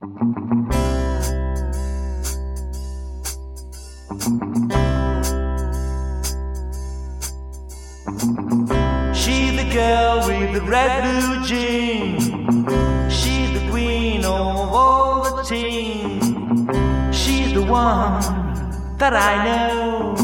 She's the girl with the red blue jeans. She's the queen of all the teens. She's the one that I know.